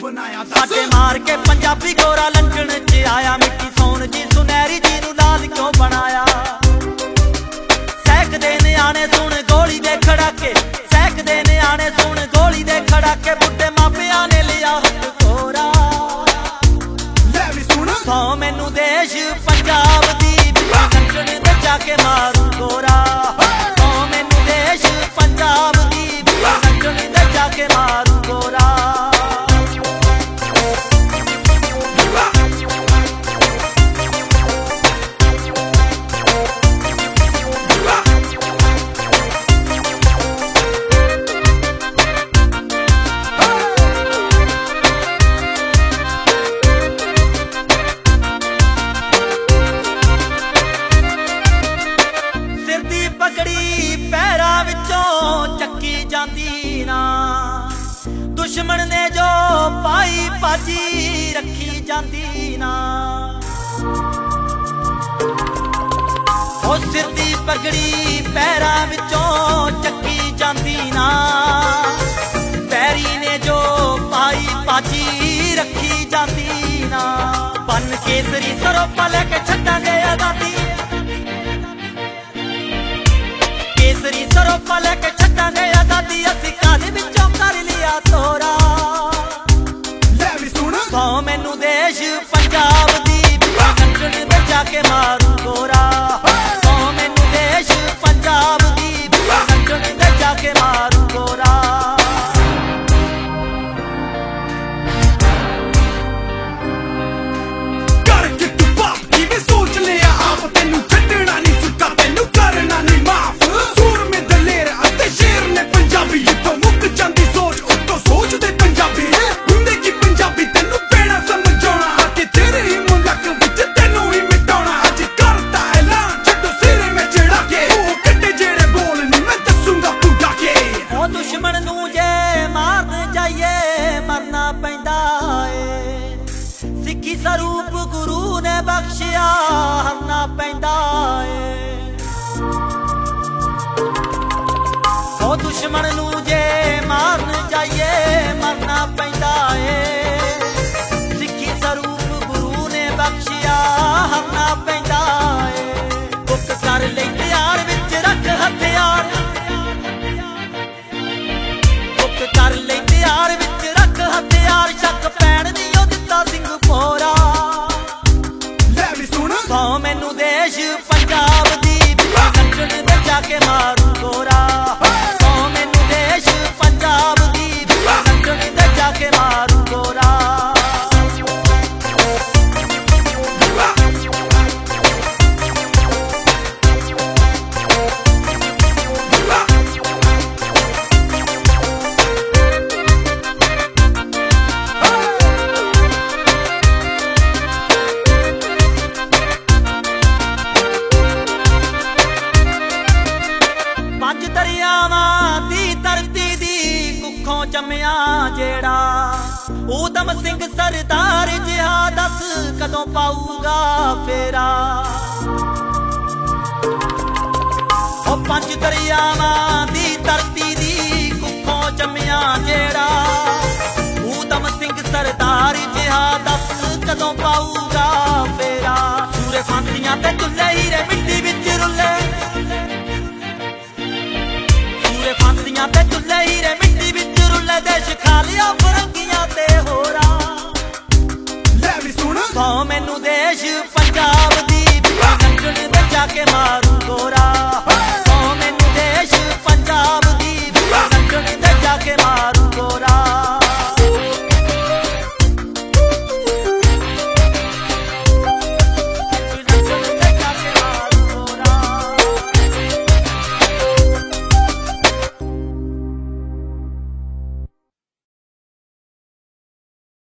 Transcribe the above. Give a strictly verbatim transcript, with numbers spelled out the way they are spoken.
बनाया साडे मार के पंजाबी गोरा लंडन च आया मिट्टी सोन जी सुनहरी जी नू लाल क्यों बनाया सैक दे न्याणे सुन गोली दे खड़ाके सैक दे न्याणे सुन गोली दे खड़ाके बुड्ढे मापिया ने लिया हक कोरा सौ मैनू देश पंजाब दी लंडन ते जाके मारू गोरा सौ मैनू देश पंजाब दी लंडन ते जाके मारू गोरा दुश्मन ने जो पाई पाजी रखी जाती ना ओ सिर दी पगड़ी पैरां विचों चक्की जाती ना पैरी ने जो पाई पाजी रखी जाती ना बन केसरी सरोपा लेके छड्डांगे आजादी केसरी सरोपा लेके छड्डांगे आजादी असीं काहदे विचों कर लिया तोरा सौ मैनू देश पंजाब दी लंडन ते जाके मारू गोरा सौ मैनू देश पंजाब दी लंडन ते जाके मारू गोरा करके तू बाप की भी सोच लिया आप तेनू छड्डना नहीं सुट्टा तेनू करना नहीं माफ सूर में दलेर अते शेर ने पंजाबी तो मुक जांदी सोच उत्तों सोच दे पंजाबी हुंदे की पंजाबी तेनू पेड़ा समझाउणा आके तेरे ही मुल्क विच तेनू ही मिटाउणा अज करता ऐलान छड्डो सिरे में चढ़ा के ओ कड्डे जेड़े बोल नहीं मैं दसूंगा पूरा के ओ दुश्मन नू जे मारन जाइए मरना पैंदा ए सिक्खी स्वरूप गुरु ने बख्शिया हरना पैंदा ए ओ दुश्मन नू जे मारन जाइए मरना पैंदा ए सिक्खी स्वरूप गुरु ने बख्शिया हरना पैंदा ए बुक कर ले त्यार विच रख हथियार बुक कर ले त्यार विच रख हथियार शक पैण दी ओ दित्ता सिंह भोरा ले भी सुन सौ मैनू देश पंजाब दी लंडन ते जाके मारू गोरा सौ मैनू देश पंजाब दी लंडन ते जाके मारू गोरा पंज दरियावां दी धरती दी कुखों जम्मिया जेड़ा ऊधम सिंह सरदार जिहा दस कदों पाऊगा फेरा ओ पंज दरियावां दी धरती दी कुखों जम्मिया जेड़ा ऊधम सिंह सरदार जिहा दस कदों पाऊगा फेरा सूरे फांसियां ते चुल्ले हीरे मिट्टी विच रुले फांसियां ते चुल्ले हीरे मिट्टी विच रुले देश खा लिया फरंगियां ते होरा ले भी सुन सौ मैनू देश